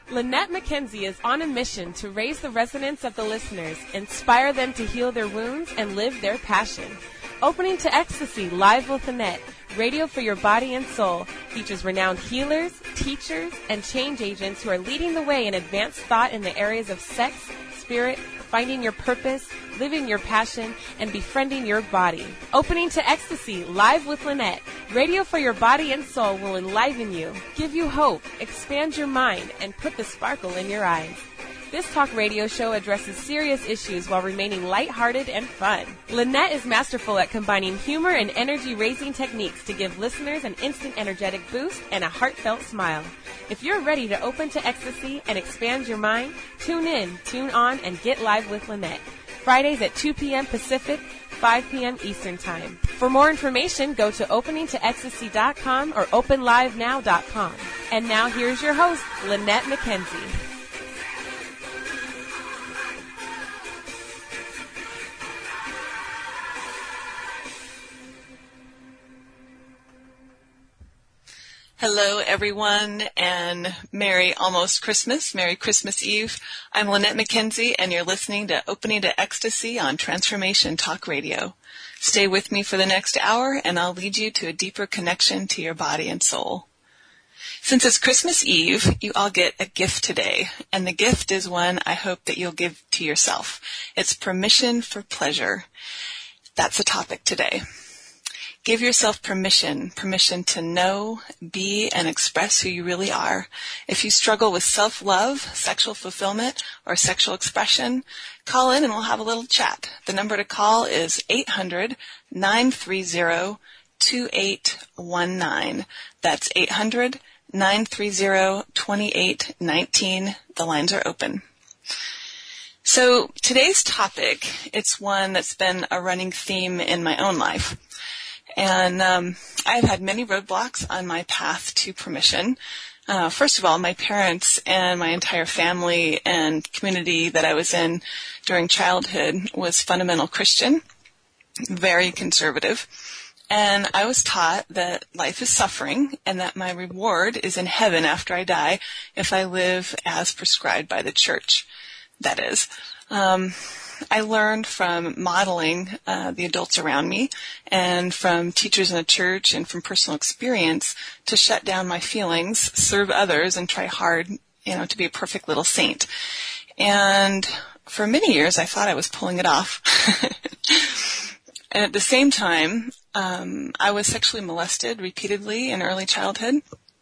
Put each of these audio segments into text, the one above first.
Lynette McKenzie is on a mission to raise the resonance of the listeners, inspire them to heal their wounds, and live their passion. Opening to Ecstasy, Live with Lynette, radio for your body and soul, features renowned healers, teachers, and change agents who are leading the way in advanced thought in the areas of sex, spirit, finding your purpose, living your passion, and befriending your body. Opening to Ecstasy, Live with Lynette, radio for your body and soul will enliven you, give you hope, expand your mind, and put the sparkle in your eyes. This talk radio show addresses serious issues while remaining lighthearted and fun. Lynette is masterful at combining humor and energy-raising techniques to give listeners an instant energetic boost and a heartfelt smile. If you're ready to open to ecstasy and expand your mind, tune in, tune on, and get live with Lynette. Fridays at 2 p.m. Pacific, 5 p.m. Eastern Time. For more information, go to openingtoecstasy.com or openlivenow.com. And now here's your host, Lynette McKenzie. Hello, everyone, and Merry almost Christmas. Merry Christmas Eve. I'm Lynette McKenzie, and you're listening to Opening to Ecstasy on Transformation Talk Radio. Stay with me for the next hour, and I'll lead you to a deeper connection to your body and soul. Since it's Christmas Eve, you all get a gift today, and the gift is one I hope that you'll give to yourself. It's permission for pleasure. That's the topic today. Give yourself permission to know, be, and express who you really are. If you struggle with self-love, sexual fulfillment, or sexual expression, call in and we'll have a little chat. The number to call is 800-930-2819. That's 800-930-2819. The lines are open. So today's topic, it's one that's been a running theme in my own life. And I've had many roadblocks on my path to permission. First of all, my parents and my entire family and community that I was in during childhood was fundamental Christian, very conservative. And I was taught that life is suffering and that my reward is in heaven after I die if I live as prescribed by the church, that is. I learned from modeling the adults around me and from teachers in the church and from personal experience to shut down my feelings, serve others, and try hard, to be a perfect little saint. And for many years, I thought I was pulling it off. And at the same time, I was sexually molested repeatedly in early childhood.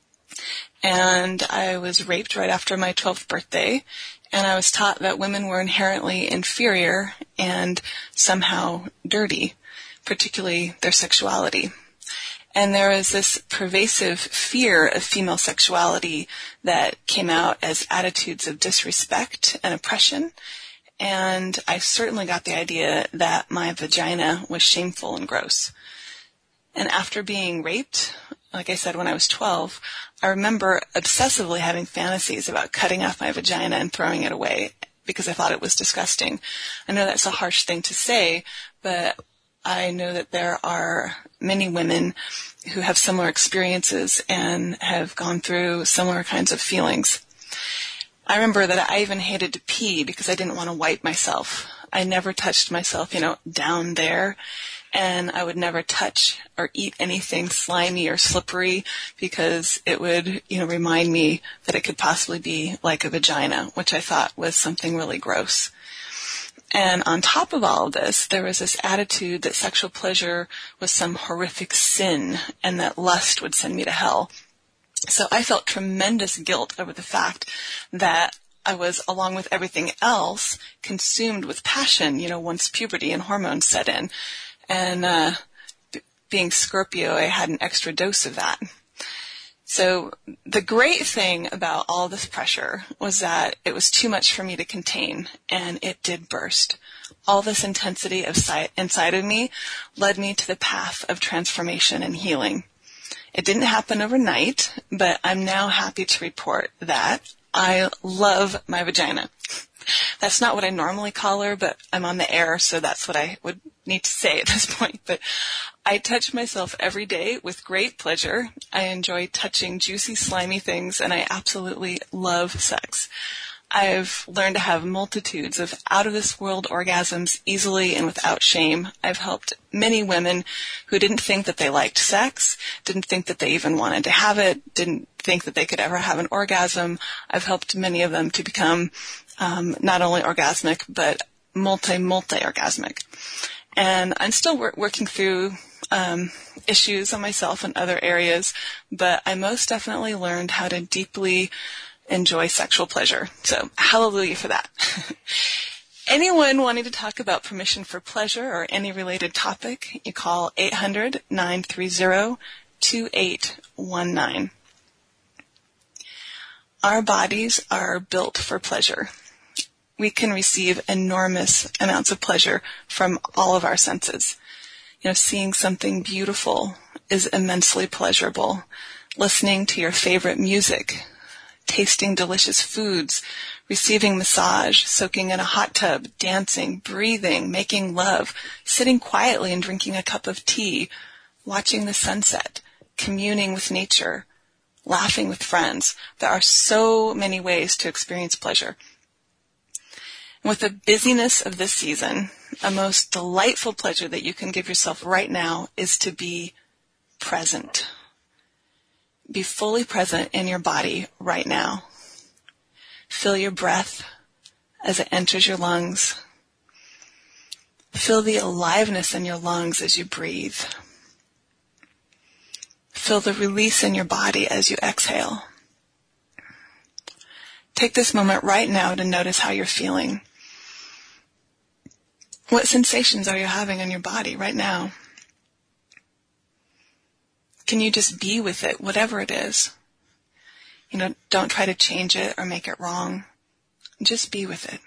And I was raped right after my 12th birthday. And I was taught that women were inherently inferior and somehow dirty, particularly their sexuality. And there was this pervasive fear of female sexuality that came out as attitudes of disrespect and oppression. And I certainly got the idea that my vagina was shameful and gross. And after being raped, like I said, when I was 12, I remember obsessively having fantasies about cutting off my vagina and throwing it away because I thought it was disgusting. I know that's a harsh thing to say, but I know that there are many women who have similar experiences and have gone through similar kinds of feelings. I remember that I even hated to pee because I didn't want to wipe myself. I never touched myself, down there. And I would never touch or eat anything slimy or slippery because it would, remind me that it could possibly be like a vagina, which I thought was something really gross. And on top of all of this, there was this attitude that sexual pleasure was some horrific sin and that lust would send me to hell. So I felt tremendous guilt over the fact that I was, along with everything else, consumed with passion, once puberty and hormones set in. And being Scorpio, I had an extra dose of that. So the great thing about all this pressure was that it was too much for me to contain, and it did burst. All this intensity inside of me led me to the path of transformation and healing. It didn't happen overnight, but I'm now happy to report that I love my vagina. That's not what I normally call her, but I'm on the air, so that's what I would need to say at this point. But I touch myself every day with great pleasure. I enjoy touching juicy, slimy things, and I absolutely love sex. I've learned to have multitudes of out-of-this-world orgasms easily and without shame. I've helped many women who didn't think that they liked sex, didn't think that they even wanted to have it, didn't think that they could ever have an orgasm. I've helped many of them to become not only orgasmic, but multi-orgasmic. And I'm still working through issues on myself in other areas, but I most definitely learned how to deeply enjoy sexual pleasure. So hallelujah for that. Anyone wanting to talk about permission for pleasure or any related topic, you call 800-930-2819. Our bodies are built for pleasure. We can receive enormous amounts of pleasure from all of our senses. Seeing something beautiful is immensely pleasurable. Listening to your favorite music, tasting delicious foods, receiving massage, soaking in a hot tub, dancing, breathing, making love, sitting quietly and drinking a cup of tea, watching the sunset, communing with nature, laughing with friends. There are so many ways to experience pleasure. And with the busyness of this season, a most delightful pleasure that you can give yourself right now is to be present. Be fully present in your body right now. Feel your breath as it enters your lungs. Feel the aliveness in your lungs as you breathe. Feel the release in your body as you exhale. Take this moment right now to notice how you're feeling. What sensations are you having in your body right now? Can you just be with it, whatever it is? Don't try to change it or make it wrong. Just be with it.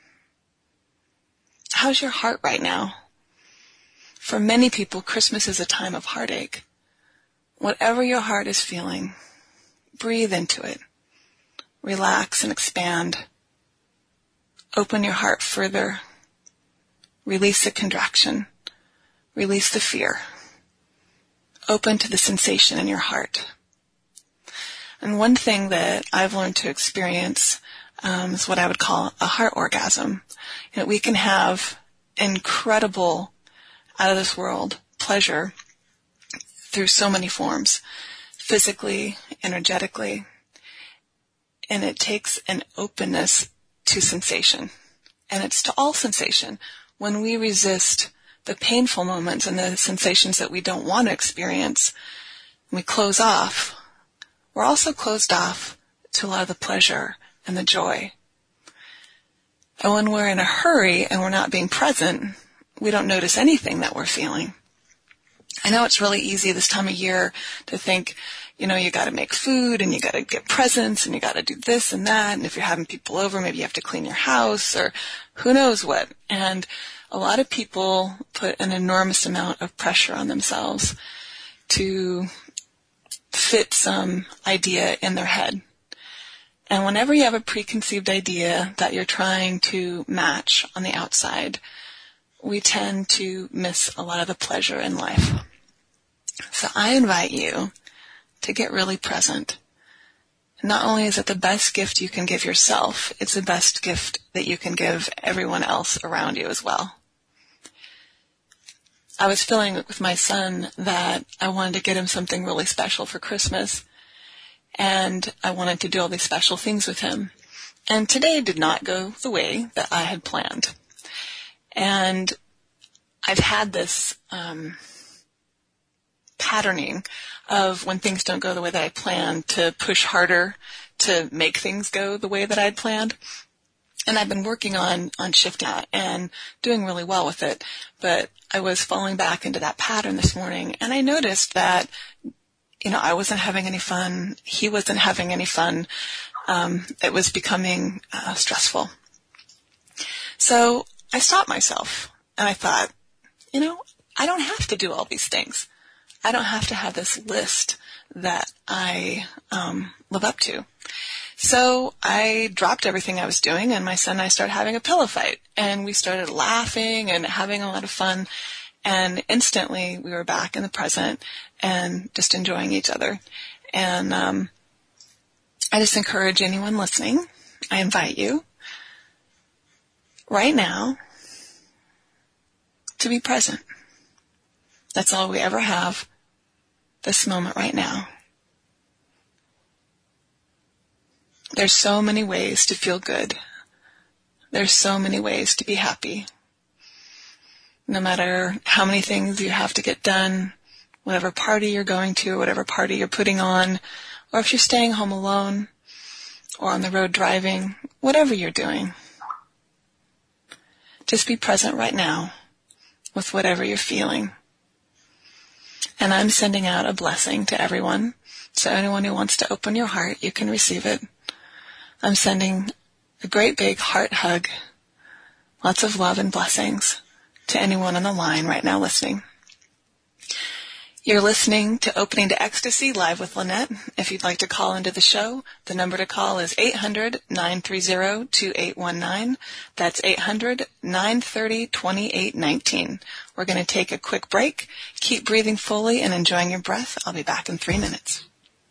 How's your heart right now? For many people, Christmas is a time of heartache. Whatever your heart is feeling, breathe into it. Relax and expand. Open your heart further. Release the contraction. Release the fear. Open to the sensation in your heart. And one thing that I've learned to experience is what I would call a heart orgasm. We can have incredible, out-of-this-world pleasure through so many forms, physically, energetically, and it takes an openness to sensation. And it's to all sensation. When we resist the painful moments and the sensations that we don't want to experience, we close off. We're also closed off to a lot of the pleasure and the joy. And when we're in a hurry and we're not being present, we don't notice anything that we're feeling. I know it's really easy this time of year to think, you got to make food and you got to get presents and you got to do this and that. And if you're having people over, maybe you have to clean your house or who knows what. And a lot of people put an enormous amount of pressure on themselves to fit some idea in their head. And whenever you have a preconceived idea that you're trying to match on the outside, we tend to miss a lot of the pleasure in life. So I invite you to get really present. Not only is it the best gift you can give yourself, it's the best gift that you can give everyone else around you as well. I was feeling with my son that I wanted to get him something really special for Christmas, and I wanted to do all these special things with him. And today did not go the way that I had planned. And I've had this patterning of when things don't go the way that I planned to push harder to make things go the way that I'd planned. And I've been working on shifting that and doing really well with it. But I was falling back into that pattern this morning, and I noticed that, I wasn't having any fun. He wasn't having any fun. It was becoming stressful. So I stopped myself, and I thought, I don't have to do all these things. I don't have to have this list that I live up to. So I dropped everything I was doing, and my son and I started having a pillow fight. And we started laughing and having a lot of fun. And instantly we were back in the present and just enjoying each other. And I just encourage anyone listening, I invite you right now to be present. That's all we ever have, this moment right now. There's so many ways to feel good. There's so many ways to be happy. No matter how many things you have to get done, whatever party you're going to, whatever party you're putting on, or if you're staying home alone or on the road driving, whatever you're doing, just be present right now with whatever you're feeling. And I'm sending out a blessing to everyone. So anyone who wants to open your heart, you can receive it. I'm sending a great big heart hug, lots of love and blessings to anyone on the line right now listening. You're listening to Opening to Ecstasy live with Lynette. If you'd like to call into the show, the number to call is 800-930-2819. That's 800-930-2819. We're going to take a quick break. Keep breathing fully and enjoying your breath. I'll be back in 3 minutes.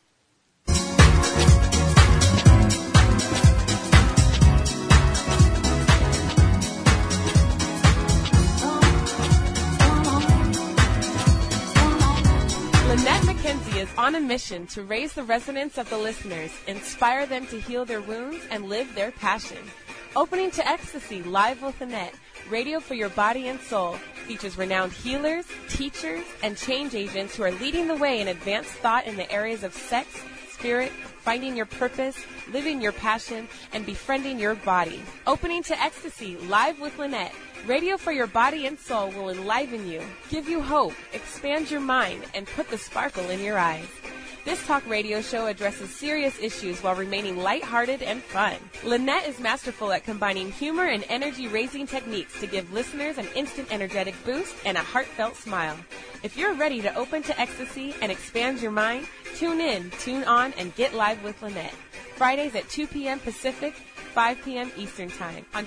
Lynette McKenzie is on a mission to raise the resonance of the listeners, inspire them to heal their wounds, and live their passion. Opening to Ecstasy live with Lynette, radio for your body and soul, features renowned healers, teachers, and change agents who are leading the way in advanced thought in the areas of sex, spirit, finding your purpose, living your passion, and befriending your body. Opening to Ecstasy live with Lynette, radio for your body and soul will enliven you, give you hope, expand your mind, and put the sparkle in your eyes. This talk radio show addresses serious issues while remaining lighthearted and fun. Lynette is masterful at combining humor and energy-raising techniques to give listeners an instant energetic boost and a heartfelt smile. If you're ready to open to ecstasy and expand your mind, tune in, tune on, and get live with Lynette. Fridays at 2 p.m. Pacific, 5 p.m. Eastern Time on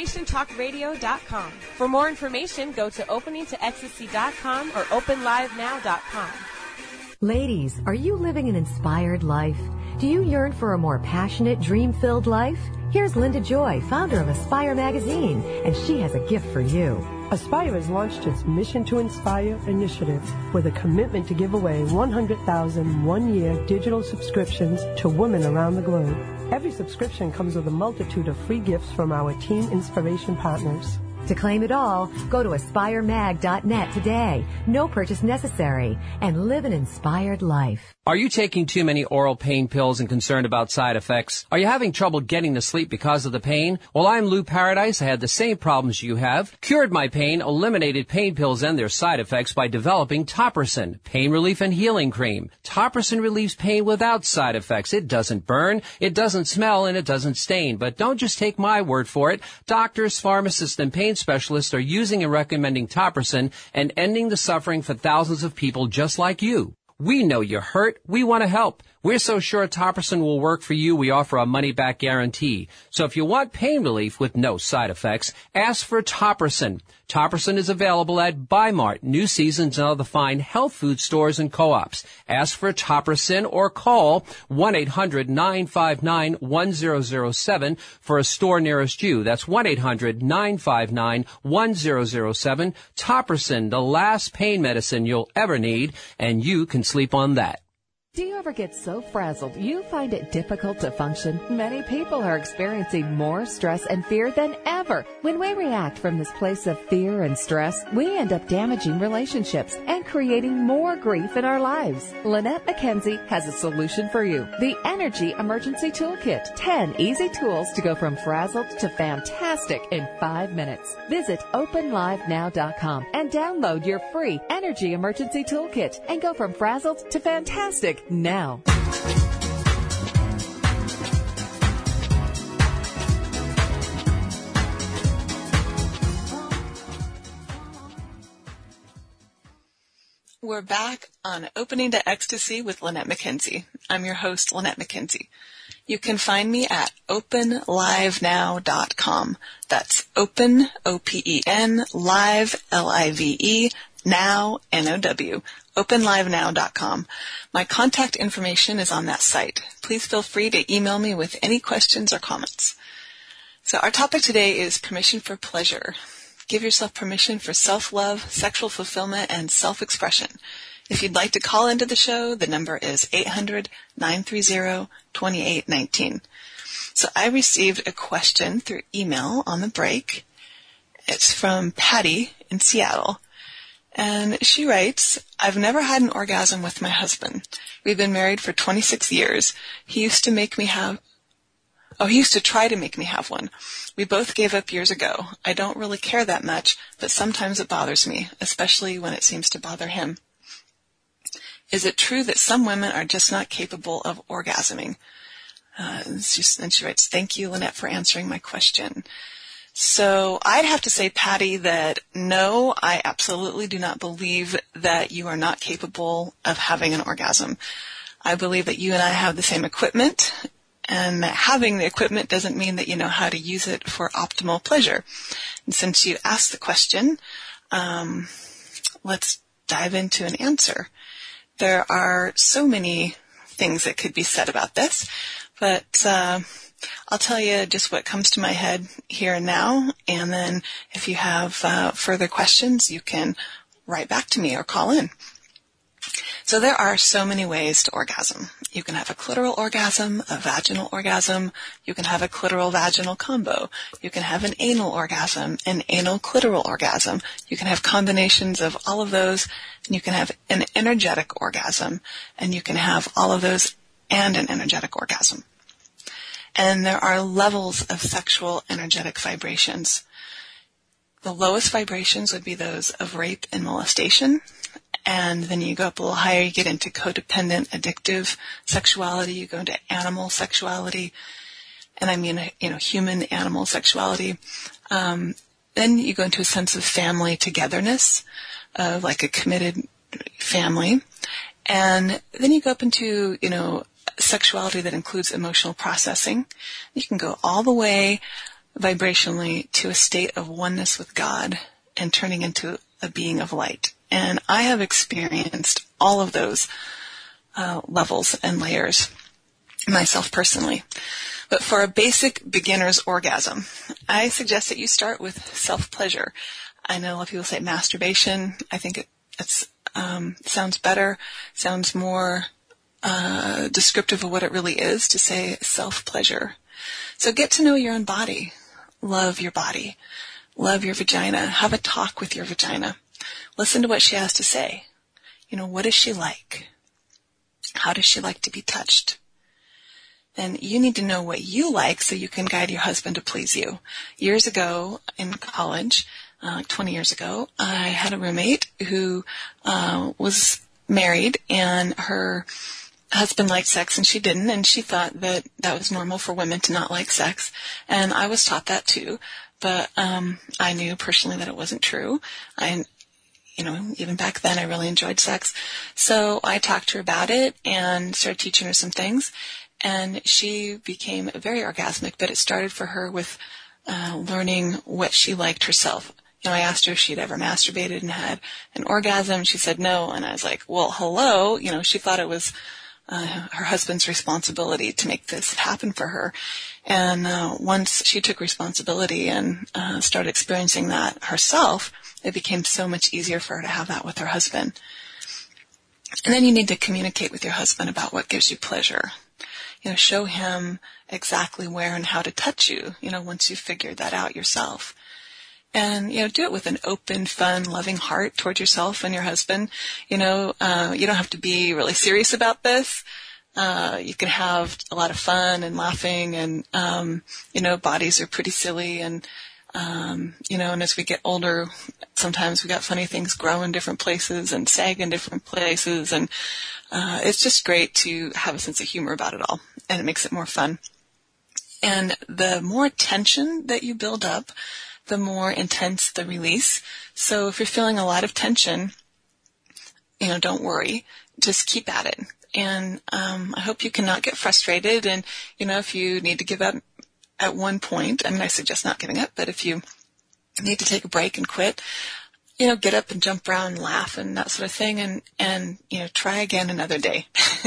TransformationTalkRadio.com. For more information, go to OpeningToEcstasy.com or OpenLiveNow.com. Ladies, are you living an inspired life? Do you yearn for a more passionate, dream-filled life? Here's Linda Joy, founder of Aspire Magazine, and she has a gift for you. Aspire has launched its Mission to Inspire initiative with a commitment to give away 100,000 one-year digital subscriptions to women around the globe. Every subscription comes with a multitude of free gifts from our Teen Inspiration partners. To claim it all, go to aspiremag.net today. No purchase necessary. And live an inspired life. Are you taking too many oral pain pills and concerned about side effects? Are you having trouble getting to sleep because of the pain? Well, I'm Lou Paradise. I had the same problems you have. Cured my pain, eliminated pain pills and their side effects by developing Topricin, pain relief and healing cream. Topricin relieves pain without side effects. It doesn't burn, it doesn't smell, and it doesn't stain. But don't just take my word for it. Doctors, pharmacists, and pain specialists are using and recommending Topricin and ending the suffering for thousands of people just like you. We know you're hurt. We want to help. We're so sure Topricin will work for you, we offer a money-back guarantee. So if you want pain relief with no side effects, ask for Topricin. Topricin is available at Bi-Mart, New Seasons, and other fine health food stores and co-ops. Ask for Topricin or call 1-800-959-1007 for a store nearest you. That's 1-800-959-1007. Topricin, the last pain medicine you'll ever need, and you can sleep on that. Do you ever get so frazzled you find it difficult to function? Many people are experiencing more stress and fear than ever. When we react from this place of fear and stress, we end up damaging relationships and creating more grief in our lives. Lynette McKenzie has a solution for you. The Energy Emergency Toolkit. 10 easy tools to go from frazzled to fantastic in 5 minutes. Visit OpenLiveNow.com and download your free Energy Emergency Toolkit and go from frazzled to fantastic now. We're back on Opening to Ecstasy with Lynette McKenzie. I'm your host, Lynette McKenzie. You can find me at openlivenow.com. That's open, O-P-E-N, live, L-I-V-E, now, N-O-W, openlivenow.com. My contact information is on that site. Please feel free to email me with any questions or comments. So our topic today is permission for pleasure. Give yourself permission for self-love, sexual fulfillment, and self-expression. If you'd like to call into the show, the number is 800-930-2819. So I received a question through email on the break. It's from Patty in Seattle. And she writes, I've never had an orgasm with my husband. We've been married for 26 years. He used to try to make me have one. We both gave up years ago. I don't really care that much, but sometimes it bothers me, especially when it seems to bother him. Is it true that some women are just not capable of orgasming? And she writes, thank you, Lynette, for answering my question. So I'd have to say, Patty, that no, I absolutely do not believe that you are not capable of having an orgasm. I believe that you and I have the same equipment, and that having the equipment doesn't mean that you know how to use it for optimal pleasure. And since you asked the question, let's dive into an answer. There are so many things that could be said about this, but I'll tell you just what comes to my head here and now, and then if you have further questions, you can write back to me or call in. So there are so many ways to orgasm. You can have a clitoral orgasm, a vaginal orgasm. You can have a clitoral-vaginal combo. You can have an anal orgasm, an anal-clitoral orgasm. You can have combinations of all of those, and you can have an energetic orgasm, and you can have all of those and an energetic orgasm. And there are levels of sexual energetic vibrations. The lowest vibrations would be those of rape and molestation. And then you go up a little higher, you get into codependent, addictive sexuality, you go into animal sexuality, and I mean, human animal sexuality. Then you go into a sense of family togetherness, like a committed family. And then you go up into, sexuality that includes emotional processing. You can go all the way vibrationally to a state of oneness with God and turning into a being of light. And I have experienced all of those levels and layers myself personally. But for a basic beginner's orgasm, I suggest that you start with self-pleasure. I know a lot of people say masturbation. I think it sounds better, sounds more descriptive of what it really is to say self-pleasure. So get to know your own body. Love your body. Love your vagina. Have a talk with your vagina. Listen to what she has to say. What is she like? How does she like to be touched? And you need to know what you like so you can guide your husband to please you. Years ago in college, 20 years ago, I had a roommate who was married, and her husband liked sex and she didn't, and she thought that was normal for women to not like sex. And I was taught that too, but I knew personally that it wasn't true. Even back then I really enjoyed sex. So I talked to her about it and started teaching her some things, and she became very orgasmic, but it started for her with learning what she liked herself. I asked her if she'd ever masturbated and had an orgasm. She said no, and I was like, well, hello. She thought it was her husband's responsibility to make this happen for her. And once she took responsibility and started experiencing that herself, it became so much easier for her to have that with her husband. And then you need to communicate with your husband about what gives you pleasure. Show him exactly where and how to touch you, once you've figured that out yourself. And, do it with an open, fun, loving heart toward yourself and your husband. You don't have to be really serious about this. You can have a lot of fun and laughing, and, bodies are pretty silly, and, and as we get older, sometimes we got funny things grow in different places and sag in different places, and it's just great to have a sense of humor about it all, and it makes it more fun. And the more tension that you build up, the more intense the release. So if you're feeling a lot of tension, don't worry. Just keep at it. And I hope you cannot get frustrated. And, if you need to give up at one point, I suggest not giving up, but if you need to take a break and quit, get up and jump around and laugh and that sort of thing, and try again another day.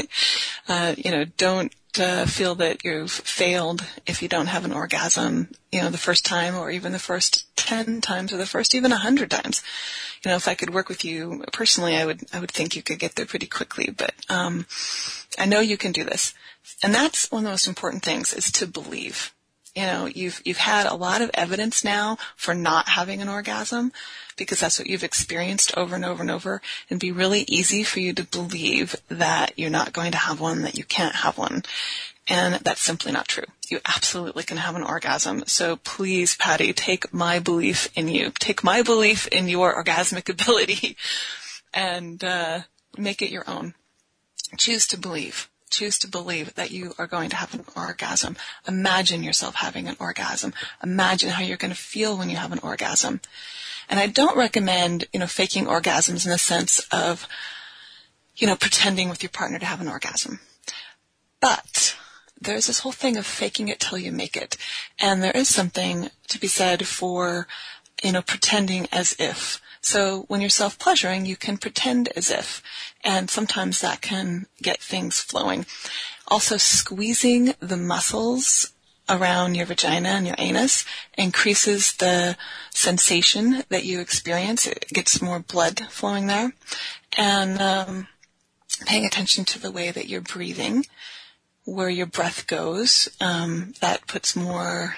Don't feel that you've failed if you don't have an orgasm, the first time, or even the first 10 times, or the first even 100 times. If I could work with you personally, I would think you could get there pretty quickly, but I know you can do this. And that's one of the most important things, is to believe. You've had a lot of evidence now for not having an orgasm, because that's what you've experienced over and over and over. It'd be really easy for you to believe that you're not going to have one, that you can't have one. And that's simply not true. You absolutely can have an orgasm. So please, Patty, take my belief in you. Take my belief in your orgasmic ability and make it your own. Choose to believe. Choose to believe that you are going to have an orgasm. Imagine yourself having an orgasm. Imagine how you're going to feel when you have an orgasm. And I don't recommend, faking orgasms in the sense of, pretending with your partner to have an orgasm. But there's this whole thing of faking it till you make it. And there is something to be said for, pretending as if. So when you're self-pleasuring, you can pretend as if, and sometimes that can get things flowing. Also, squeezing the muscles around your vagina and your anus increases the sensation that you experience. It gets more blood flowing there. And paying attention to the way that you're breathing, where your breath goes, that puts more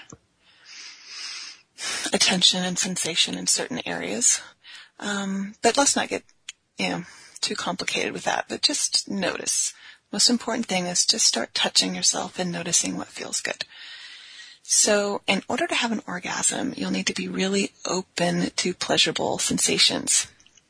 attention and sensation in certain areas. But let's not get, too complicated with that, but just notice. Most important thing is just start touching yourself and noticing what feels good. So in order to have an orgasm, you'll need to be really open to pleasurable sensations.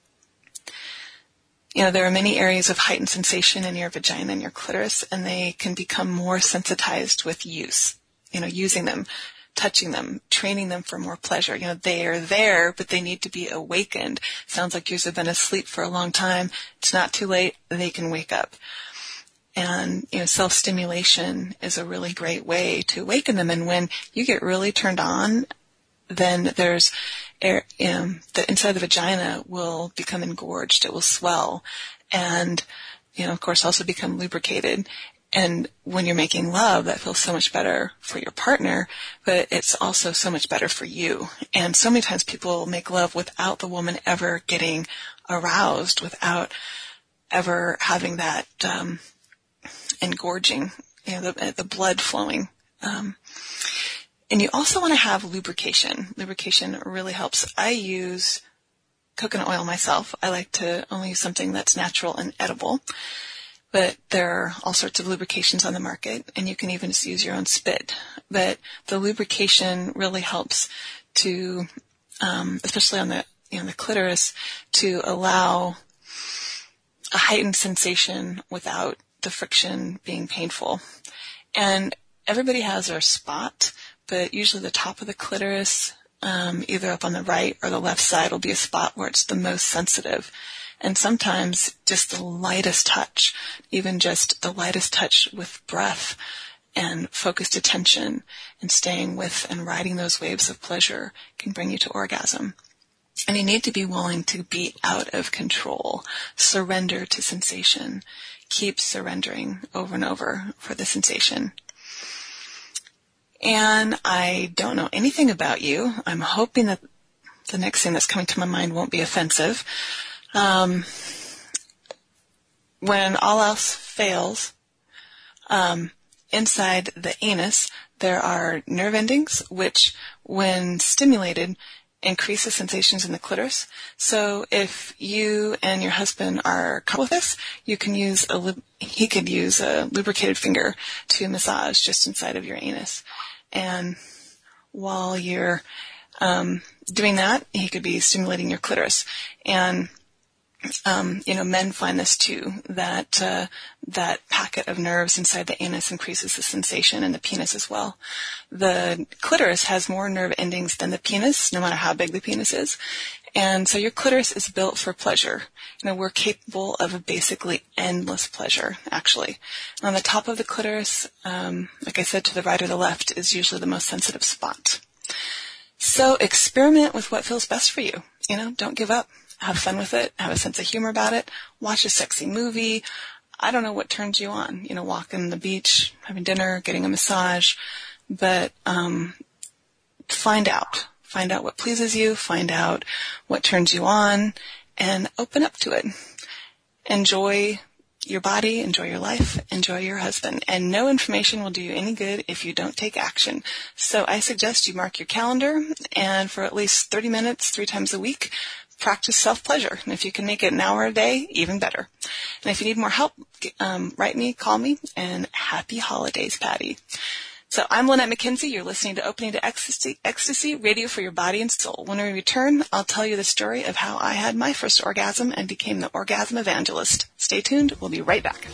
There are many areas of heightened sensation in your vagina and your clitoris, and they can become more sensitized with use, using them, touching them, training them for more pleasure. They are there, but they need to be awakened. Sounds like yours have been asleep for a long time. It's not too late. They can wake up. And, self-stimulation is a really great way to awaken them. And when you get really turned on, then there's air, the inside of the vagina will become engorged. It will swell. And, of course, also become lubricated. And when you're making love, that feels so much better for your partner, but it's also so much better for you. And so many times people make love without the woman ever getting aroused, without ever having that engorging, the blood flowing. And you also want to have lubrication. Lubrication really helps. I use coconut oil myself. I like to only use something that's natural and edible. But there are all sorts of lubrications on the market, and you can even just use your own spit. But the lubrication really helps to, especially on the clitoris, to allow a heightened sensation without the friction being painful. And everybody has their spot, but usually the top of the clitoris, either up on the right or the left side, will be a spot where it's the most sensitive. And sometimes just the lightest touch, even just the lightest touch with breath and focused attention and staying with and riding those waves of pleasure can bring you to orgasm. And you need to be willing to be out of control, surrender to sensation, keep surrendering over and over for the sensation. And I don't know anything about you. I'm hoping that the next thing that's coming to my mind won't be offensive. When all else fails, inside the anus, there are nerve endings, which, when stimulated, increase the sensations in the clitoris. So if you and your husband are coupled with this, you can use he could use a lubricated finger to massage just inside of your anus. And while you're doing that, he could be stimulating your clitoris. And men find this too, that packet of nerves inside the anus increases the sensation, and the penis as well. The clitoris has more nerve endings than the penis, no matter how big the penis is. And so your clitoris is built for pleasure. We're capable of a basically endless pleasure, actually. And on the top of the clitoris, like I said, to the right or the left, is usually the most sensitive spot. So experiment with what feels best for you. Don't give up. Have fun with it. Have a sense of humor about it. Watch a sexy movie. I don't know what turns you on. Walking on the beach, having dinner, getting a massage. But find out. Find out what pleases you. Find out what turns you on. And open up to it. Enjoy your body. Enjoy your life. Enjoy your husband. And no information will do you any good if you don't take action. So I suggest you mark your calendar and for at least 30 minutes, 3 times a week, practice self-pleasure. And if you can make it an hour a day, even better. And if you need more help, write me, call me, and happy holidays, Patty. So I'm Lynette McKenzie. You're listening to Opening to Ecstasy, radio for your body and soul. When we return, I'll tell you the story of how I had my first orgasm and became the orgasm evangelist. Stay tuned. We'll be right back.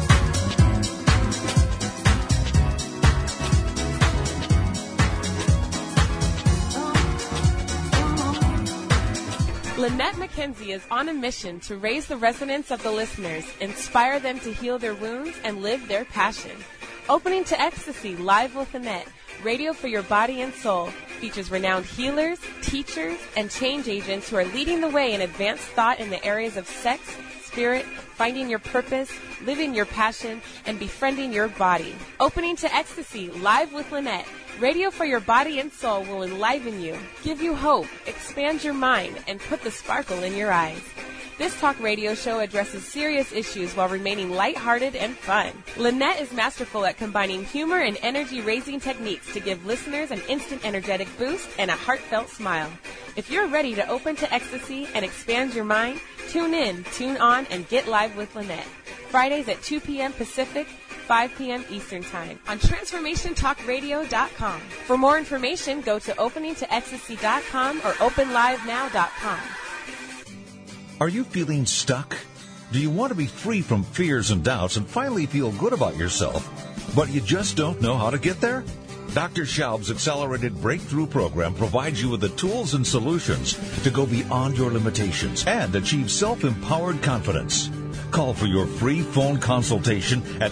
Lynette McKenzie is on a mission to raise the resonance of the listeners, inspire them to heal their wounds, and live their passion. Opening to Ecstasy, live with Lynette, radio for your body and soul, features renowned healers, teachers, and change agents who are leading the way in advanced thought in the areas of sex, spirit, finding your purpose, living your passion, and befriending your body. Opening to Ecstasy, live with Lynette, radio for your body and soul will enliven you, give you hope, expand your mind, and put the sparkle in your eyes. This talk radio show addresses serious issues while remaining lighthearted and fun. Lynette is masterful at combining humor and energy-raising techniques to give listeners an instant energetic boost and a heartfelt smile. If you're ready to open to ecstasy and expand your mind, tune in, tune on, and get live with Lynette. Fridays at 2 p.m. Pacific, 5 p.m. Eastern Time on TransformationTalkRadio.com. For more information, go to OpeningToEcstasy.com or OpenLiveNow.com. Are you feeling stuck? Do you want to be free from fears and doubts and finally feel good about yourself, but you just don't know how to get there? Dr. Schaub's Accelerated Breakthrough Program provides you with the tools and solutions to go beyond your limitations and achieve self-empowered confidence. Call for your free phone consultation at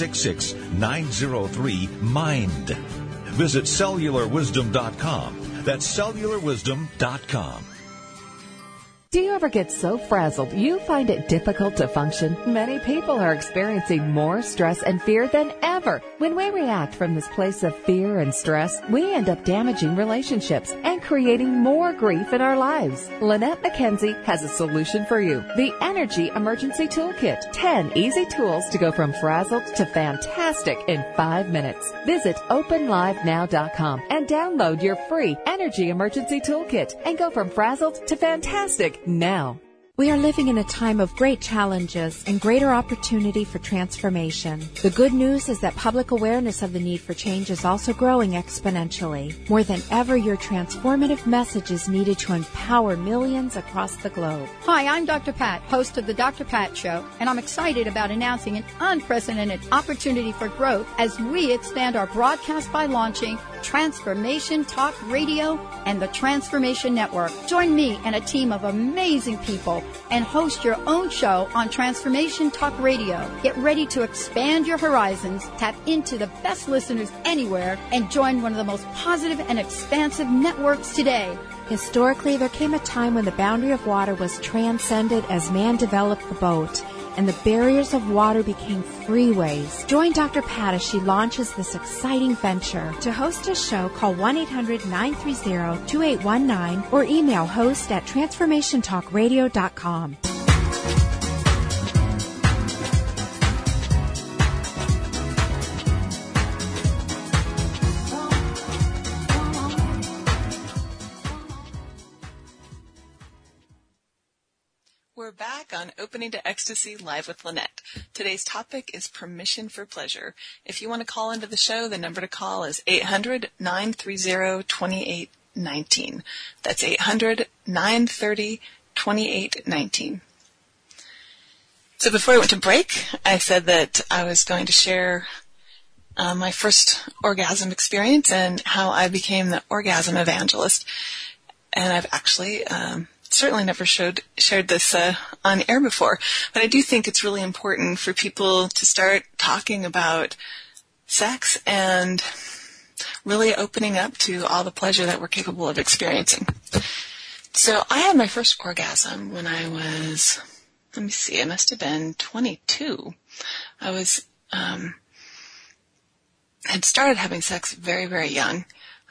866-903-MIND. Visit CellularWisdom.com. That's CellularWisdom.com. Do you ever get so frazzled you find it difficult to function? Many people are experiencing more stress and fear than ever. When we react from this place of fear and stress, we end up damaging relationships and creating more grief in our lives. Lynette McKenzie has a solution for you. The Energy Emergency Toolkit. 10 easy tools to go from frazzled to fantastic in 5 minutes. Visit OpenLiveNow.com and download your free Energy Emergency Toolkit and go from frazzled to fantastic now. We are living in a time of great challenges and greater opportunity for transformation. The good news is that public awareness of the need for change is also growing exponentially. More than ever, your transformative message is needed to empower millions across the globe. Hi, I'm Dr. Pat, host of The Dr. Pat Show, and I'm excited about announcing an unprecedented opportunity for growth as we expand our broadcast by launching Transformation Talk Radio and the Transformation Network. Join me and a team of amazing people and host your own show on Transformation Talk Radio. Get ready to expand your horizons, tap into the best listeners anywhere, and join one of the most positive and expansive networks today. Historically, there came a time when the boundary of water was transcended as man developed the boat, and the barriers of water became freeways. Join Dr. Pat as she launches this exciting venture. To host a show, call 1-800-930-2819 or email host@transformationtalkradio.com. We're back on Opening to Ecstasy live with Lynette. Today's topic is permission for pleasure. If you want to call into the show, the number to call is 800-930-2819. That's 800-930-2819. So before I went to break, I said that I was going to share my first orgasm experience and how I became the orgasm evangelist. And I've actually certainly never shared this on air before, but I do think it's really important for people to start talking about sex and really opening up to all the pleasure that we're capable of experiencing. So I had my first orgasm when I was, I must have been 22. I was, had started having sex very, very young.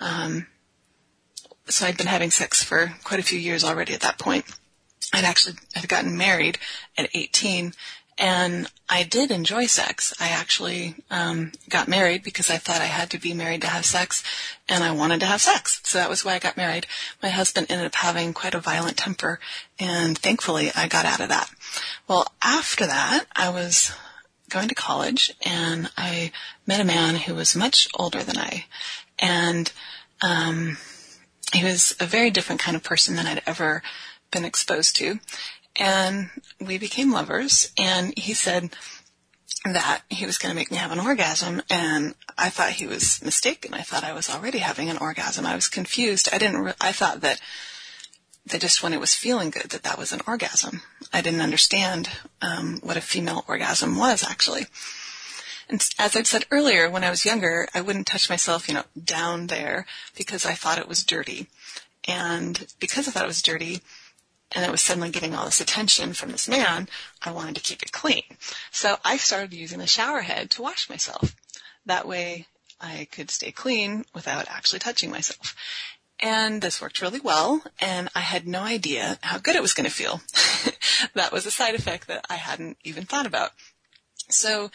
So I'd been having sex for quite a few years already at that point. I'd gotten married at 18, and I did enjoy sex. I actually got married because I thought I had to be married to have sex, and I wanted to have sex. So that was why I got married. My husband ended up having quite a violent temper, and thankfully I got out of that. Well, after that, I was going to college, and I met a man who was much older than I, and he was a very different kind of person than I'd ever been exposed to. And we became lovers, and he said that he was going to make me have an orgasm, and I thought he was mistaken. I thought I was already having an orgasm. I was confused. I thought that just when it was feeling good, that was an orgasm. I didn't understand what a female orgasm was, actually. And as I'd said earlier, when I was younger, I wouldn't touch myself, down there because I thought it was dirty. And because I thought it was dirty, and it was suddenly getting all this attention from this man, I wanted to keep it clean. So I started using the shower head to wash myself. That way I could stay clean without actually touching myself. And this worked really well, and I had no idea how good it was going to feel. That was a side effect that I hadn't even thought about. So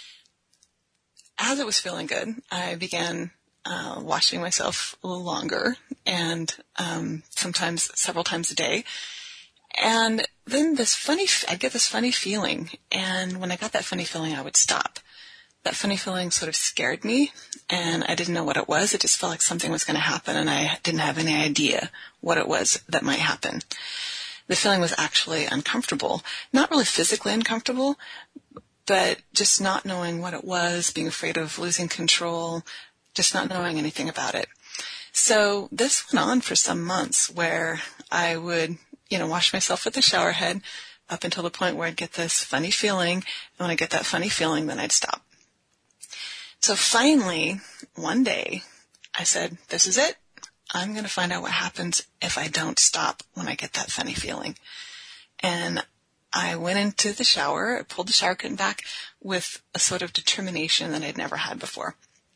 as it was feeling good, I began washing myself a little longer, and sometimes several times a day. And then I'd get this funny feeling, and when I got that funny feeling, I would stop. That funny feeling sort of scared me, and I didn't know what it was. It just felt like something was going to happen, and I didn't have any idea what it was that might happen. The feeling was actually uncomfortable. Not really physically uncomfortable, but just not knowing what it was, being afraid of losing control, just not knowing anything about it. So this went on for some months where I would, wash myself with the shower head up until the point where I'd get this funny feeling. And when I get that funny feeling, then I'd stop. So finally, one day, I said, this is it. I'm going to find out what happens if I don't stop when I get that funny feeling. And I went into the shower, I pulled the shower curtain back with a sort of determination that I'd never had before.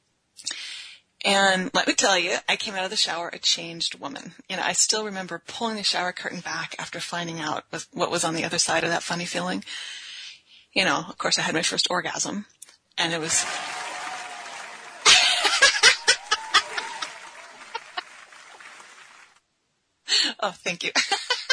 And let me tell you, I came out of the shower a changed woman. I still remember pulling the shower curtain back after finding out what was on the other side of that funny feeling. Of course, I had my first orgasm, and it was... Oh, thank you.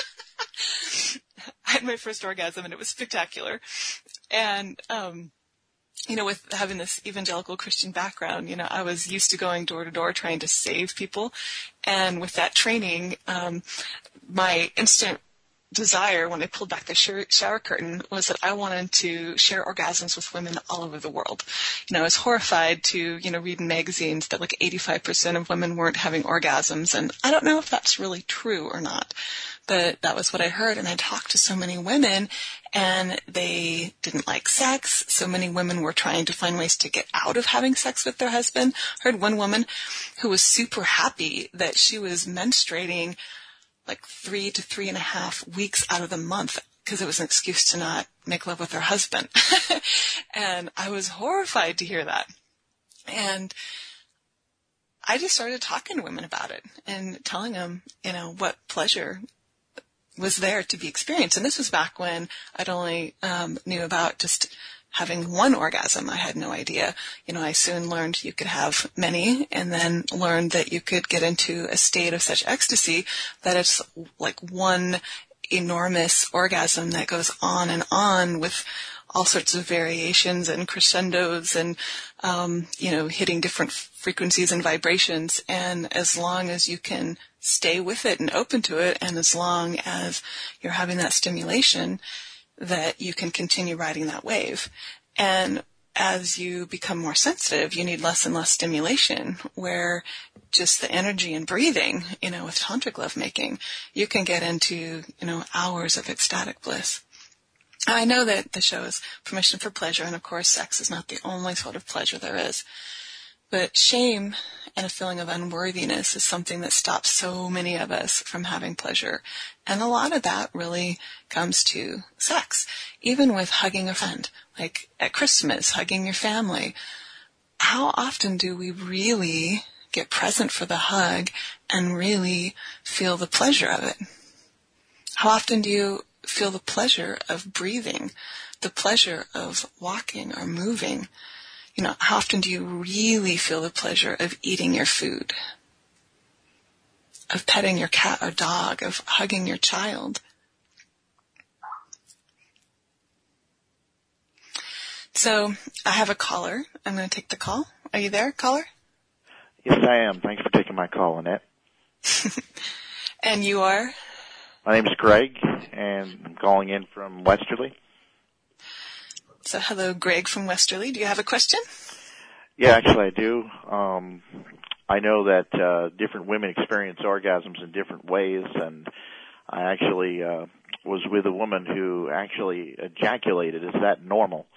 I had my first orgasm, and it was spectacular. And, with having this evangelical Christian background, I was used to going door to door trying to save people. And with that training, my instant desire when I pulled back the shower curtain was that I wanted to share orgasms with women all over the world. I was horrified to, read in magazines that 85% of women weren't having orgasms. And I don't know if that's really true or not, but that was what I heard. And I talked to so many women, and they didn't like sex. So many women were trying to find ways to get out of having sex with their husband. I heard one woman who was super happy that she was menstruating 3 to 3.5 weeks out of the month because it was an excuse to not make love with her husband. And I was horrified to hear that. And I just started talking to women about it and telling them, what pleasure was there to be experienced. And this was back when I'd only knew about just having one orgasm. I had no idea. I soon learned you could have many, and then learned that you could get into a state of such ecstasy that it's like one enormous orgasm that goes on with all sorts of variations and crescendos and, hitting different frequencies and vibrations. And as long as you can stay with it and open to it, and as long as you're having that stimulation, that you can continue riding that wave. And as you become more sensitive, you need less and less stimulation, where just the energy and breathing, with tantric lovemaking, you can get into, hours of ecstatic bliss. I know that the show is permission for pleasure, and of course sex is not the only sort of pleasure there is. But shame and a feeling of unworthiness is something that stops so many of us from having pleasure. And a lot of that really comes to sex. Even with hugging a friend, like at Christmas, hugging your family. How often do we really get present for the hug and really feel the pleasure of it? How often do you feel the pleasure of breathing, the pleasure of walking or moving? How often do you really feel the pleasure of eating your food, of petting your cat or dog, of hugging your child? So I have a caller. I'm going to take the call. Are you there, caller? Yes, I am. Thanks for taking my call, Annette. And you are? My name is Greg, and I'm calling in from Westerly. So hello, Greg from Westerly. Do you have a question? Yeah, actually I do. I know that different women experience orgasms in different ways, and I actually was with a woman who actually ejaculated. Is that normal?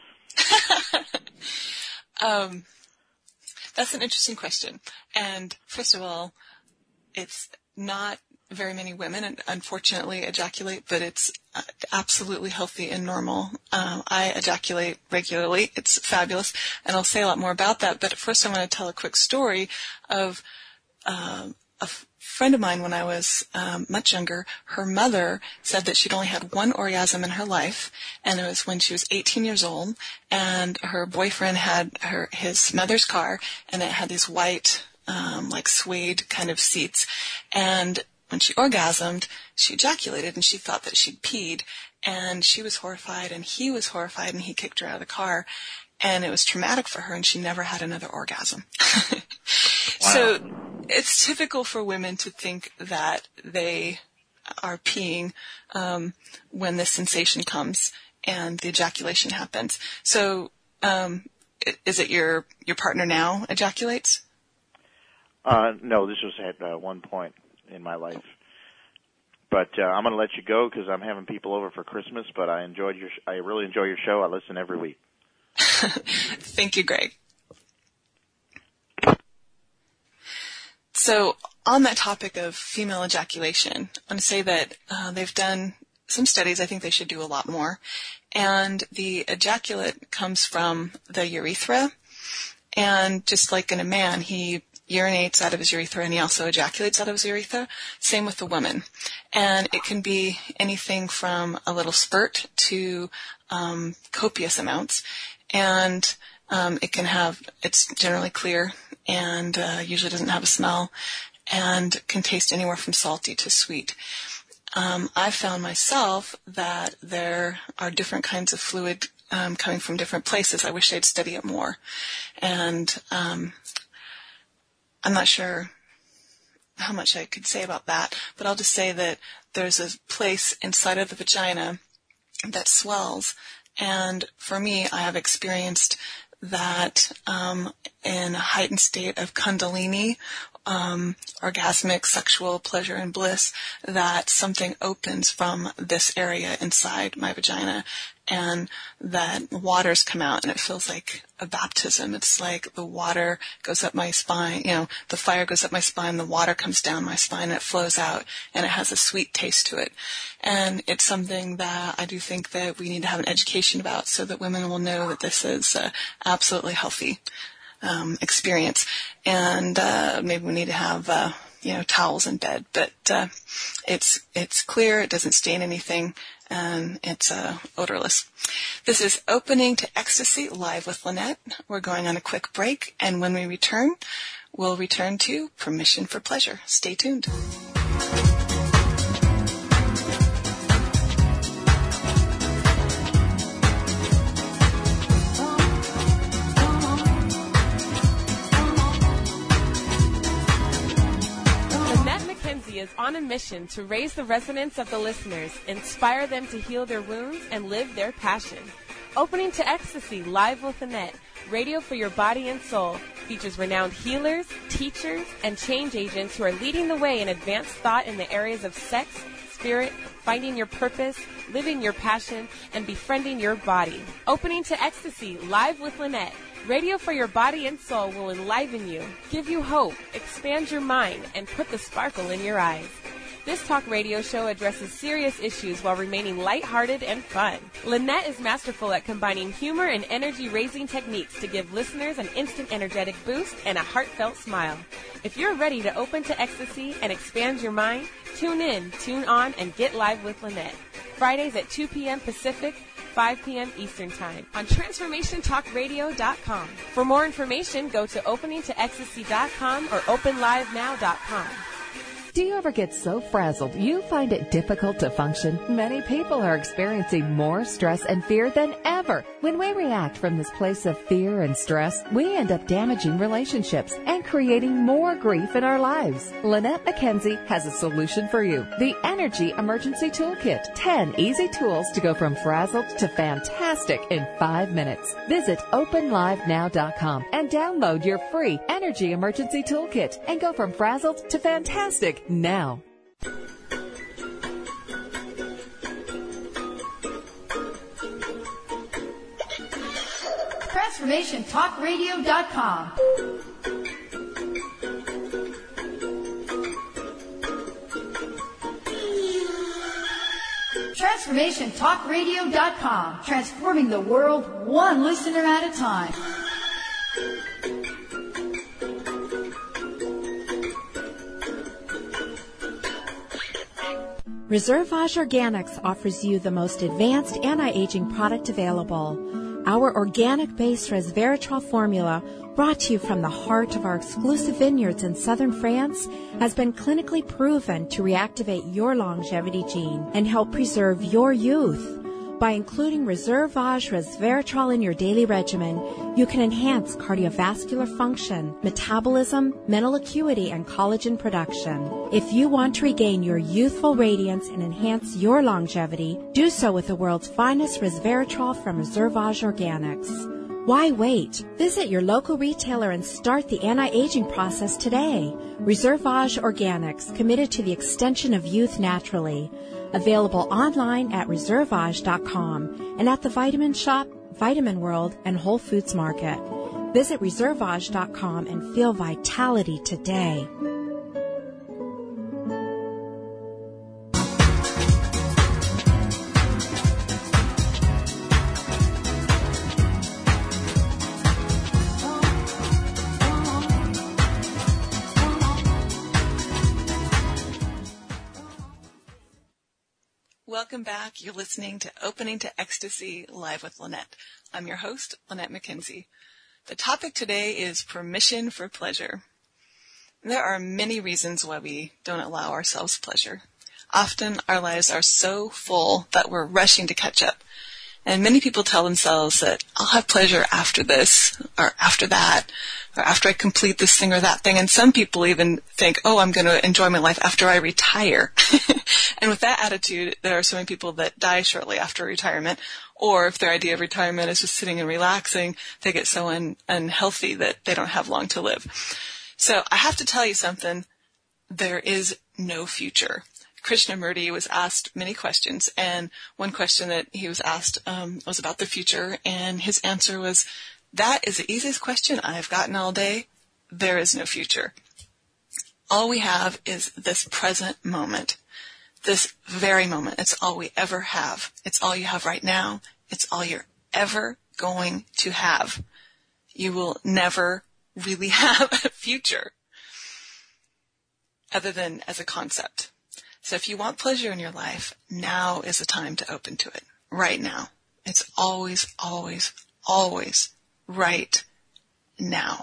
That's an interesting question. And first of all, it's not very many women, unfortunately, ejaculate, but it's absolutely healthy and normal. I ejaculate regularly. It's fabulous, and I'll say a lot more about that. But first I want to tell a quick story of a friend of mine when I was much younger. Her mother said that she'd only had one orgasm in her life, and it was when she was 18 years old, and her boyfriend had his mother's car, and it had these white, like suede kind of seats, and when she orgasmed, she ejaculated, and she thought that she'd peed, and she was horrified, and he was horrified, and he kicked her out of the car, and it was traumatic for her, and she never had another orgasm. Wow. So it's typical for women to think that they are peeing when this sensation comes and the ejaculation happens. So is it your partner now ejaculates? No, this was at one point in my life. But I'm going to let you go because I'm having people over for Christmas, but I really enjoy your show. I listen every week. Thank you, Greg. So on that topic of female ejaculation, I want to say that they've done some studies. I think they should do a lot more. And the ejaculate comes from the urethra. And just like in a man, he urinates out of his urethra and he also ejaculates out of his urethra. Same with the woman. And it can be anything from a little spurt to copious amounts. And it's generally clear and usually doesn't have a smell and can taste anywhere from salty to sweet. I've found myself that there are different kinds of fluid coming from different places. I wish I'd study it more. And I'm not sure how much I could say about that, but I'll just say that there's a place inside of the vagina that swells. And for me, I have experienced that in a heightened state of kundalini, orgasmic sexual pleasure and bliss, that something opens from this area inside my vagina and that waters come out and it feels like a baptism. It's like the water goes up my spine, the fire goes up my spine, the water comes down my spine and it flows out and it has a sweet taste to it. And it's something that I do think that we need to have an education about so that women will know that this is absolutely healthy experience. And maybe we need to have towels in bed, but it's clear, it doesn't stain anything, and it's odorless. This is Opening to Ecstasy live with Lynette. We're going on a quick break, and when we return, we'll return to Permission for Pleasure. Stay tuned. Is on a mission to raise the resonance of the listeners, inspire them to heal their wounds, and live their passion. Opening to Ecstasy live with Annette, radio for your body and soul, features renowned healers, teachers, and change agents who are leading the way in advanced thought in the areas of sex, spirit, finding your purpose, living your passion, and befriending your body. Opening to Ecstasy, live with Lynette. Radio for your body and soul will enliven you, give you hope, expand your mind, and put the sparkle in your eyes. This talk radio show addresses serious issues while remaining lighthearted and fun. Lynette is masterful at combining humor and energy-raising techniques to give listeners an instant energetic boost and a heartfelt smile. If you're ready to open to ecstasy and expand your mind, tune in, tune on, and get live with Lynette. Fridays at 2 p.m. Pacific, 5 p.m. Eastern Time on TransformationTalkRadio.com. For more information, go to openingtoecstasy.com or openlivenow.com. Do you ever get so frazzled you find it difficult to function? Many people are experiencing more stress and fear than ever. When we react from this place of fear and stress, we end up damaging relationships and creating more grief in our lives. Lynette McKenzie has a solution for you. The Energy Emergency Toolkit. 10 easy tools to go from frazzled to fantastic in 5 minutes. Visit openlivenow.com and download your free Energy Emergency Toolkit and go from frazzled to fantastic now. TransformationTalkRadio.com. TransformationTalkRadio.com. Transforming the world one listener at a time. Reservage Organics offers you the most advanced anti-aging product available. Our organic-based resveratrol formula, brought to you from the heart of our exclusive vineyards in southern France, has been clinically proven to reactivate your longevity gene and help preserve your youth. By including Reservage resveratrol in your daily regimen, you can enhance cardiovascular function, metabolism, mental acuity, and collagen production. If you want to regain your youthful radiance and enhance your longevity, do so with the world's finest resveratrol from Reservage Organics. Why wait? Visit your local retailer and start the anti-aging process today. Reservage Organics, committed to the extension of youth naturally. Available online at reservage.com and at the Vitamin Shop, Vitamin World, and Whole Foods Market. Visit reservage.com and feel vitality today. Welcome back. You're listening to Opening to Ecstasy, live with Lynette. I'm your host, Lynette McKenzie. The topic today is permission for pleasure. There are many reasons why we don't allow ourselves pleasure. Often our lives are so full that we're rushing to catch up. And many people tell themselves that I'll have pleasure after this, or after that, or after I complete this thing or that thing. And some people even think, oh, I'm going to enjoy my life after I retire. And with that attitude, there are so many people that die shortly after retirement. Or if their idea of retirement is just sitting and relaxing, they get so unhealthy that they don't have long to live. So I have to tell you something. There is no future. Krishnamurti was asked many questions, and one question that he was asked was about the future, and his answer was, that is the easiest question I've gotten all day. There is no future. All we have is this present moment, this very moment. It's all we ever have. It's all you have right now. It's all you're ever going to have. You will never really have a future other than as a concept. So if you want pleasure in your life, now is the time to open to it. Right now. It's always, always, always right now.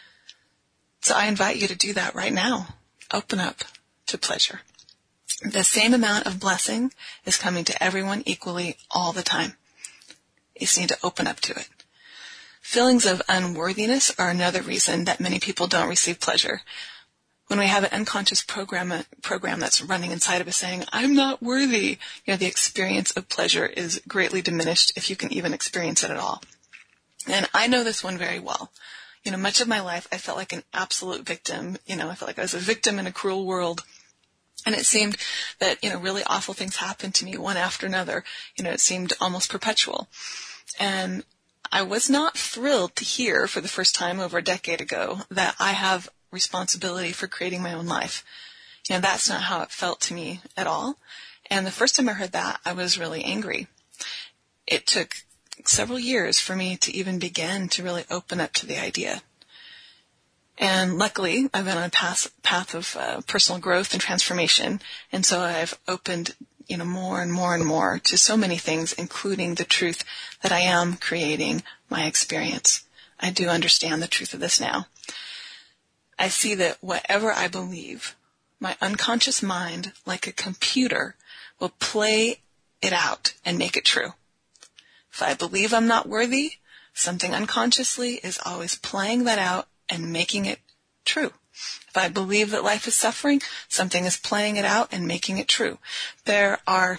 So I invite you to do that right now. Open up to pleasure. The same amount of blessing is coming to everyone equally all the time. You just need to open up to it. Feelings of unworthiness are another reason that many people don't receive pleasure. When we have an unconscious program that's running inside of us saying, I'm not worthy, the experience of pleasure is greatly diminished if you can even experience it at all. And I know this one very well. Much of my life I felt like an absolute victim. I felt like I was a victim in a cruel world. And it seemed that, really awful things happened to me one after another. It seemed almost perpetual. And I was not thrilled to hear for the first time over a decade ago that I have responsibility for creating my own life. That's not how it felt to me at all. And the first time I heard that, I was really angry. It took several years for me to even begin to really open up to the idea. And luckily, I've been on a path of personal growth and transformation, and so I've opened, more and more and more to so many things, including the truth that I am creating my experience. I do understand the truth of this now. I see that whatever I believe, my unconscious mind, like a computer, will play it out and make it true. If I believe I'm not worthy, something unconsciously is always playing that out and making it true. If I believe that life is suffering, something is playing it out and making it true. There's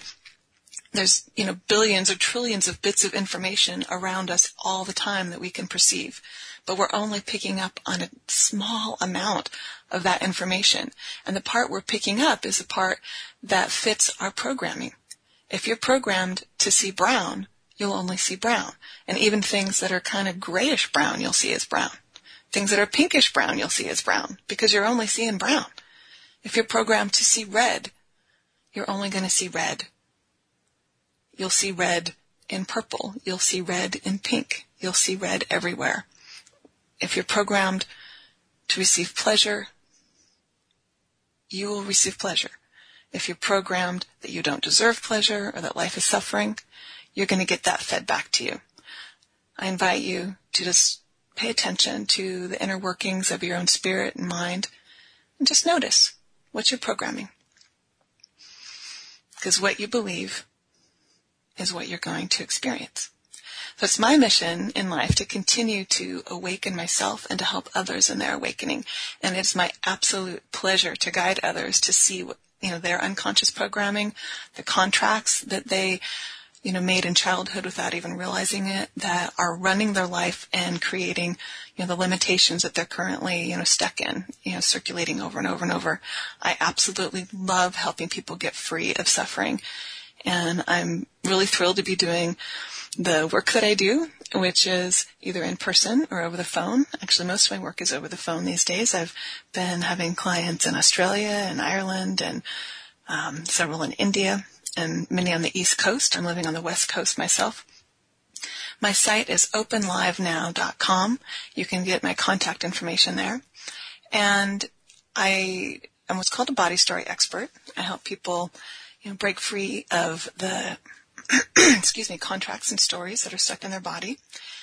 billions or trillions of bits of information around us all the time that we can perceive, but we're only picking up on a small amount of that information. And the part we're picking up is the part that fits our programming. If you're programmed to see brown, you'll only see brown. And even things that are kind of grayish brown, you'll see as brown. Things that are pinkish brown, you'll see as brown, because you're only seeing brown. If you're programmed to see red, you're only going to see red. You'll see red in purple. You'll see red in pink. You'll see red everywhere. If you're programmed to receive pleasure, you will receive pleasure. If you're programmed that you don't deserve pleasure or that life is suffering, you're going to get that fed back to you. I invite you to just pay attention to the inner workings of your own spirit and mind and just notice what you're programming. Because what you believe is what you're going to experience. So it's my mission in life to continue to awaken myself and to help others in their awakening. And it's my absolute pleasure to guide others to see what, their unconscious programming, the contracts that they made in childhood without even realizing it, that are running their life and creating, the limitations that they're currently, stuck in, circulating over and over and over. I absolutely love helping people get free of suffering. And I'm really thrilled to be doing the work that I do, which is either in person or over the phone. Actually, most of my work is over the phone these days. I've been having clients in Australia and Ireland and several in India, and many on the East Coast. I'm living on the West Coast myself. My site is openlivenow.com. You can get my contact information there. And I am what's called a body story expert. I help people, break free of the, contracts and stories that are stuck in their body.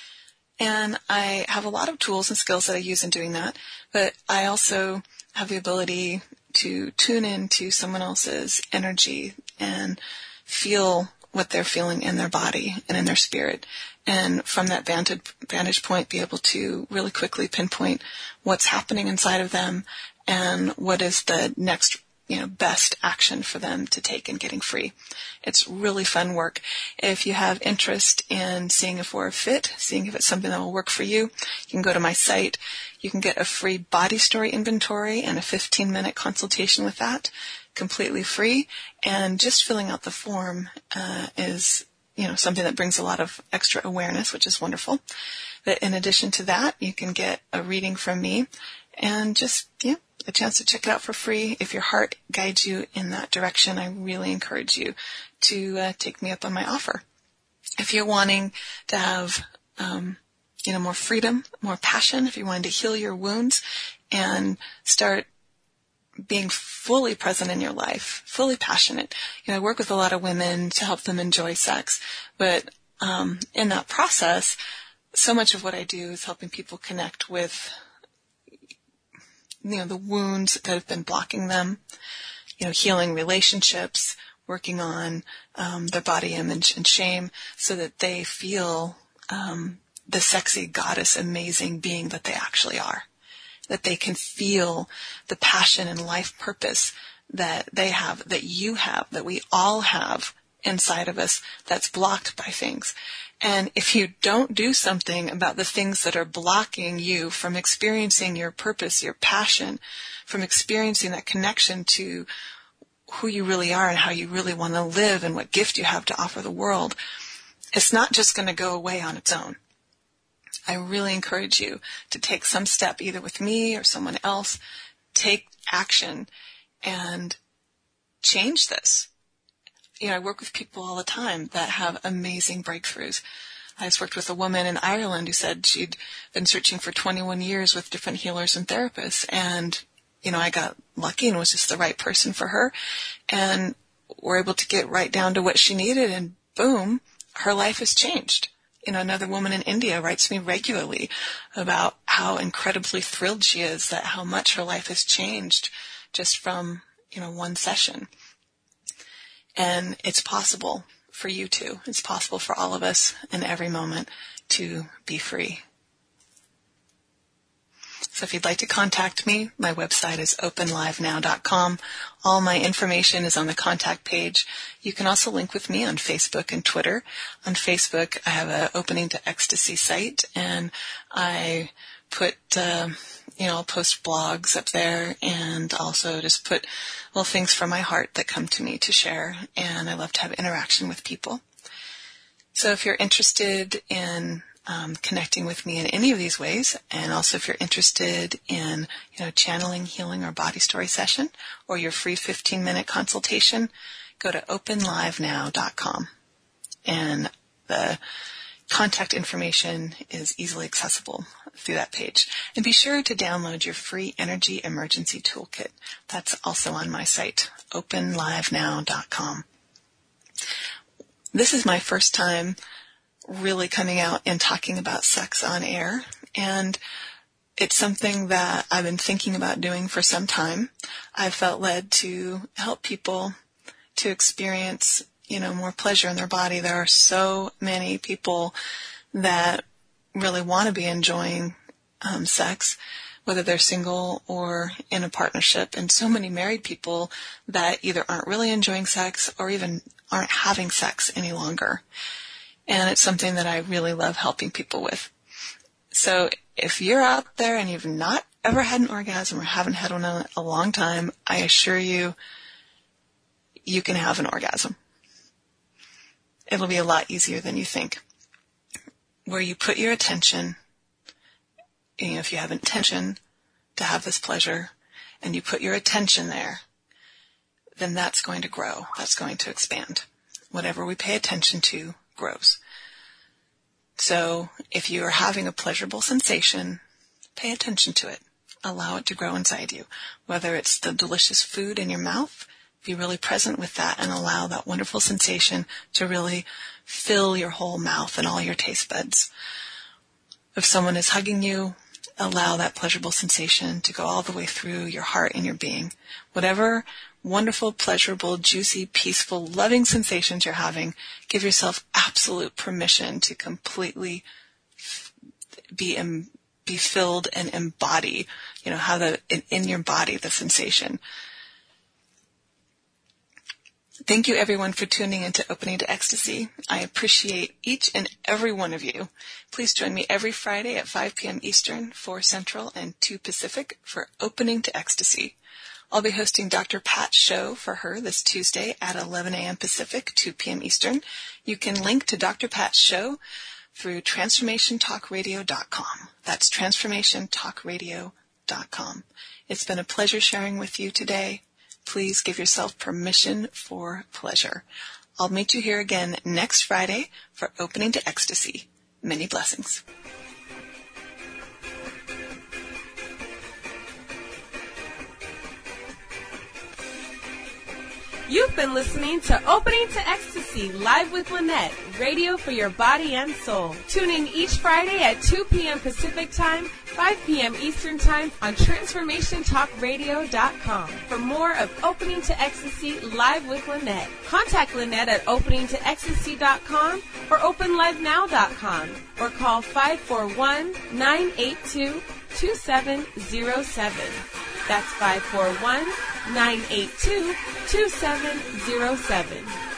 And I have a lot of tools and skills that I use in doing that. But I also have the ability to tune into someone else's energy and feel what they're feeling in their body and in their spirit. And from that vantage point, be able to really quickly pinpoint what's happening inside of them and what is the next, best action for them to take in getting free. It's really fun work. If you have interest in seeing if we're a fit, seeing if it's something that will work for you, you can go to my site. You can get a free body story inventory and a 15-minute consultation with that, completely free. And just filling out the form is, something that brings a lot of extra awareness, which is wonderful. But in addition to that, you can get a reading from me and just, a chance to check it out for free. If your heart guides you in that direction, I really encourage you to take me up on my offer. If you're wanting to have, more freedom, more passion, if you're wanting to heal your wounds and start being fully present in your life, fully passionate. I work with a lot of women to help them enjoy sex, but in that process, so much of what I do is helping people connect with the wounds that have been blocking them, healing relationships, working on their body image and shame so that they feel the sexy, goddess, amazing being that they actually are, that they can feel the passion and life purpose that they have, that you have, that we all have inside of us that's blocked by things. And if you don't do something about the things that are blocking you from experiencing your purpose, your passion, from experiencing that connection to who you really are and how you really want to live and what gift you have to offer the world, it's not just going to go away on its own. I really encourage you to take some step, either with me or someone else. Take action and change this. I work with people all the time that have amazing breakthroughs. I just worked with a woman in Ireland who said she'd been searching for 21 years with different healers and therapists. And, I got lucky and was just the right person for her. And we're able to get right down to what she needed. And boom, her life has changed. Another woman in India writes me regularly about how incredibly thrilled she is that how much her life has changed just from, one session. And it's possible for you too. It's possible for all of us in every moment to be free. So if you'd like to contact me, my website is openlivenow.com. All my information is on the contact page. You can also link with me on Facebook and Twitter. On Facebook, I have an Opening to Ecstasy site, and I put, I'll post blogs up there and also just put little things from my heart that come to me to share, and I love to have interaction with people. So if you're interested in connecting with me in any of these ways, and also if you're interested in, channeling, healing, or body story session, or your free 15-minute consultation, go to openlivenow.com. And the contact information is easily accessible through that page. And be sure to download your free Energy Emergency Toolkit. That's also on my site, openlivenow.com. This is my first time really coming out and talking about sex on air, and it's something that I've been thinking about doing for some time. I've felt led to help people to experience, more pleasure in their body. There are so many people that really want to be enjoying sex, whether they're single or in a partnership, and so many married people that either aren't really enjoying sex or even aren't having sex any longer. And it's something that I really love helping people with. So if you're out there and you've not ever had an orgasm or haven't had one in a long time, I assure you, you can have an orgasm. It'll be a lot easier than you think. Where you put your attention, if you have intention to have this pleasure and you put your attention there, then that's going to grow. That's going to expand. Whatever we pay attention to grows. So if you are having a pleasurable sensation, pay attention to it. Allow it to grow inside you. Whether it's the delicious food in your mouth, be really present with that and allow that wonderful sensation to really fill your whole mouth and all your taste buds. If someone is hugging you, allow that pleasurable sensation to go all the way through your heart and your being. Whatever wonderful, pleasurable, juicy, peaceful, loving sensations you're having, give yourself absolute permission to completely be filled and embody, how in your body, the sensation. Thank you, everyone, for tuning into Opening to Ecstasy. I appreciate each and every one of you. Please join me every Friday at 5 p.m. Eastern, 4 Central, and 2 Pacific for Opening to Ecstasy. I'll be hosting Dr. Pat's show for her this Tuesday at 11 a.m. Pacific, 2 p.m. Eastern. You can link to Dr. Pat's show through TransformationTalkRadio.com. That's TransformationTalkRadio.com. It's been a pleasure sharing with you today. Please give yourself permission for pleasure. I'll meet you here again next Friday for Opening to Ecstasy. Many blessings. You've been listening to Opening to Ecstasy, live with Lynette, radio for your body and soul. Tune in each Friday at 2 p.m. Pacific Time, 5 p.m. Eastern Time on TransformationTalkRadio.com for more of Opening to Ecstasy, live with Lynette. Contact Lynette at OpeningToEcstasy.com or OpenLiveNow.com or call 541-982-2707. That's 541-982-2707.